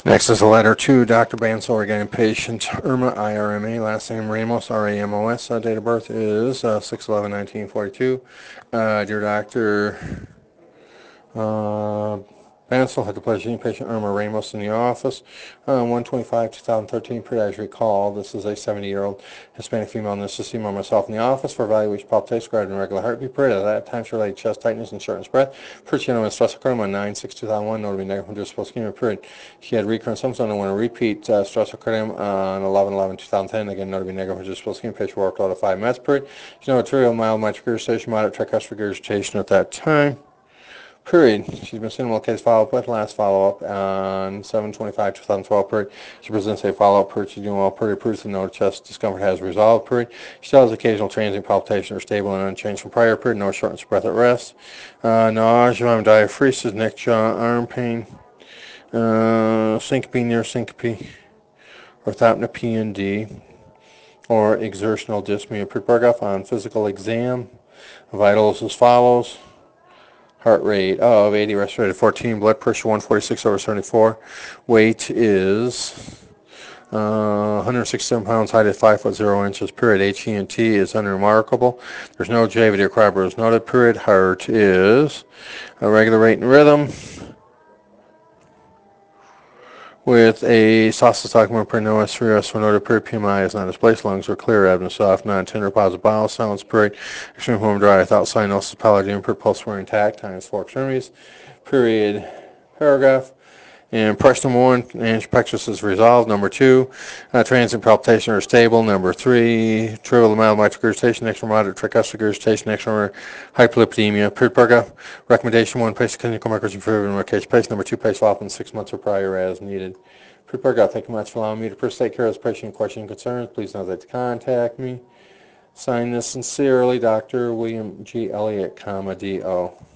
Next is a letter to Dr. Bansel regarding patient Irma, IRMA, last name Ramos, RAMOS. Date of birth is 6/11/1942. Dear Doctor, uh, Bansel had the pleasure of seeing patient Irma Ramos in the office on 1/25/2013. As recall, this is a 70-year-old Hispanic female necessitating myself in the office for evaluation palpitation, described in regular heartbeat period. At that time, she related chest tightness and shortness of breath. First, she had stress occurred on 9/6/2001, notably negative inducible ischemia period. She had recurrent symptoms and want to repeat stress occurred on 11/11/2010. Again, notably negative inducible ischemia. Patient worked out of 5 minutes period. She had no arterial, mild mitral regurgitation, moderate tricuspid regurgitation at that time. Period. She's been seen in one case follow-up with last follow-up on 7/25/2012. Period. She presents a follow-up. Period. She's doing well. Period. Proves that no chest discomfort has resolved. Period. She still has occasional transient palpitation, are stable and unchanged from prior. Period. No shortness of breath at rest. Nausea, diaphoresis, neck, jaw, arm pain, syncope, near syncope, orthopnea, P&D, or exertional dyspnea. Period. On physical exam, vitals as follows. Heart rate of 80, respirated 14, blood pressure 146/74. Weight is 167 pounds, height is 5 foot 0 inches. Period. HENT is unremarkable. There's no JVD or cryoburst noted. Period. Heart is a regular rate and rhythm with a saucostocum per no S3 noted. Period. PMI is not displaced. Lungs are clear. Abdomen soft, non-tender, positive bowel sounds. Period. Extreme home dry without cyanosis, palladium. Per pulse were intact. Times 4 extremities. Period. Paragraph. And pressure number 1, angiopection is resolved. Number 2, transient palpitation are stable. Number 3, trivial to mild mitral regurgitation, next moderate tricuspid regurgitation, next hyperlipidemia. Period. Paragraph. Recommendation 1, patient clinical microbiology for medication. Patient number 2, patient follow-up in 6 months or prior as needed. Period. Paragraph. Thank you much for allowing me to first take care of this patient question and concerns. Please don't hesitate to contact me. Sign this sincerely, Dr. William G. Elliott, D.O.